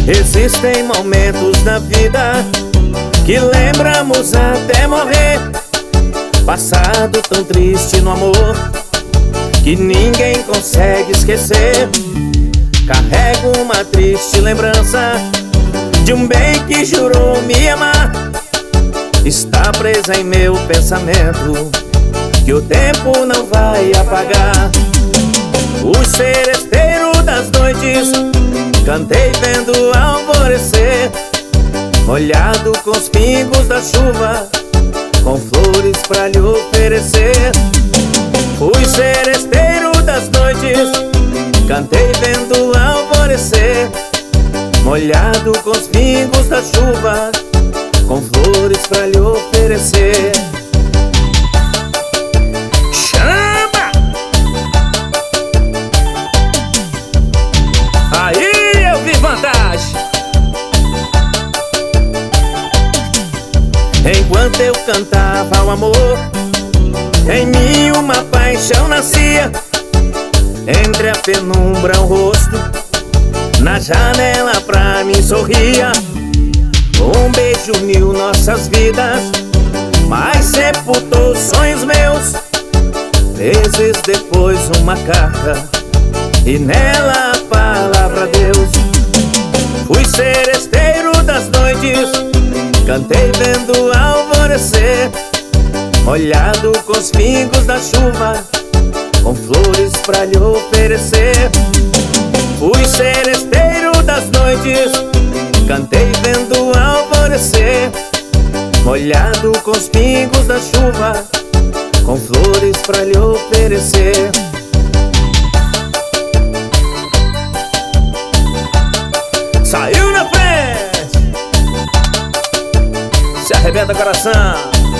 Existem momentos na vida que lembramos até morrer. Passado tão triste no amor que ninguém consegue esquecer. Carrego uma triste lembrança de um bem que jurou me amar. Está presa em meu pensamento que o tempo não vai apagar. O seresteiro das noites cantei vendo alvorecer, molhado com os pingos da chuva, com flores pra lhe oferecer. Fui seresteiro das noites, cantei vendo alvorecer, molhado com os pingos da chuva, com flores pra lhe oferecer. Chama! Aí eu vi vantagem. Enquanto eu cantava o amor, em mim uma paixão nascia. Entre a penumbra o rosto, na janela pra mim sorria. Um beijo uniu nossas vidas, mas sepultou sonhos meus. Meses depois uma carta, e nela a palavra Deus. Fui seresteiro das noites, cantei vendo alvorecer, molhado com os pingos da chuva, com flores pra lhe oferecer. Fui seresteiro das noites, cantei vendo alvorecer, molhado com os pingos da chuva, com flores pra lhe oferecer. Saiu na frente, se arrebenta coração.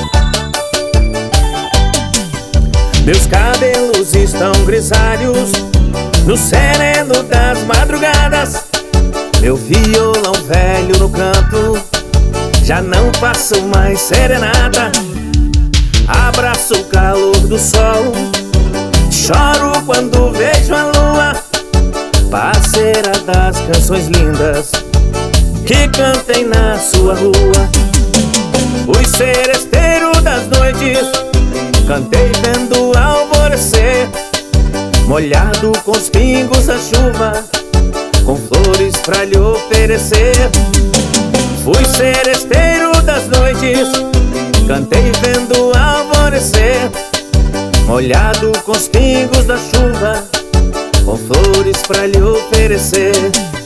Meus cabelos estão grisalhos no sereno das madrugadas. Meu violão velho no canto já não faço mais serenata. Abraço o calor do sol, choro quando vejo a lua, parceira das canções lindas que cantem na sua rua. Fui seresteiro das noites, cantei vendo alvorecer, molhado com os pingos da chuva, com flores pra lhe oferecer. Fui seresteiro das noites, cantei vendo alvorecer, molhado com os pingos da chuva, com flores pra lhe oferecer.